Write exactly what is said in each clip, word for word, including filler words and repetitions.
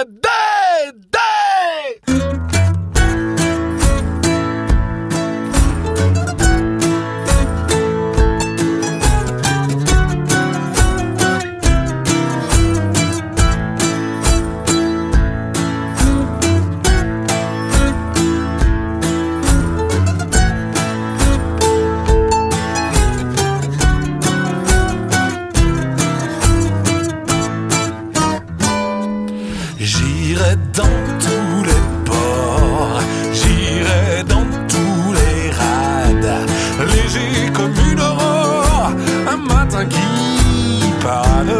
J'irai dans tous les ports, j'irai dans tous les rades, léger comme une aurore, un matin qui parle.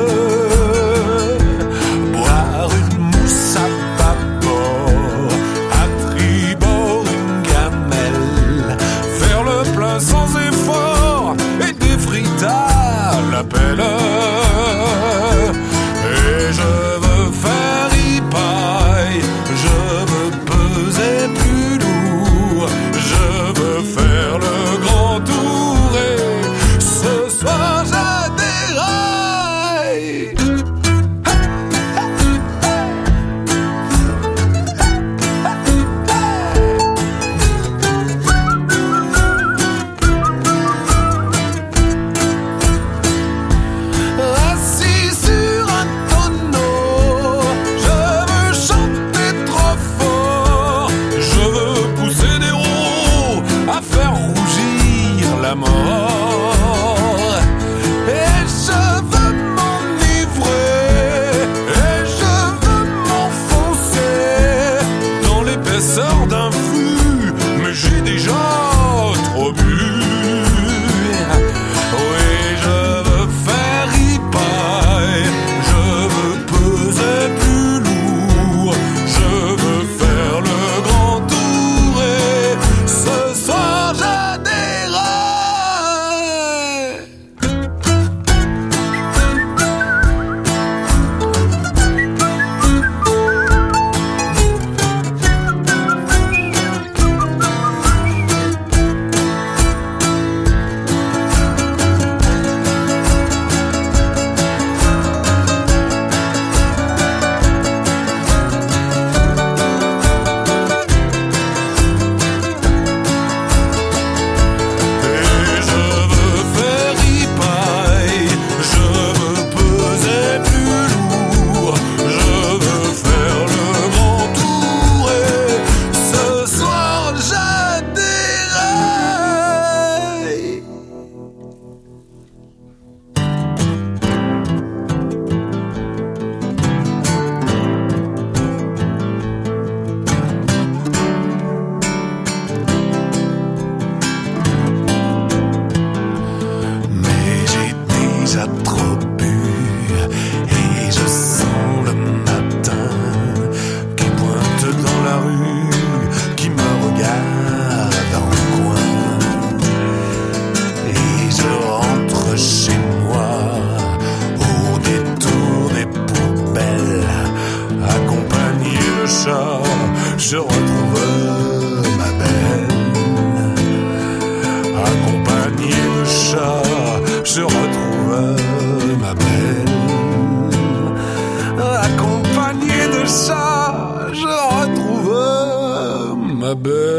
Boire une mousse à vapeur, à tribord une gamelle, faire le plein sans effort et des frites à la pelle. Et je veux faire je veux peser plus lourd, je veux faire le grand tour et ce soir je déraille. Assis sur un tonneau, je veux chanter trop fort, je veux pousser des roues à faire rougir la mort. Et je veux m'enivrer, et je veux m'enfoncer dans l'épaisseur d'un flux, mais j'ai déjà trop bu. Oui, je veux faire ripaille, je veux peser plus lourd, je veux faire le grand tour et ce soir je déraille. J'ai trop bu et je sens le matin qui pointe dans la rue, qui me regarde en coin. Et je rentre chez moi au détour des poubelles, accompagné de chat, je retrouve ma belle. Accompagné de chat, je retrouve ma belle. Accompagné de chat, je retrouve ma belle.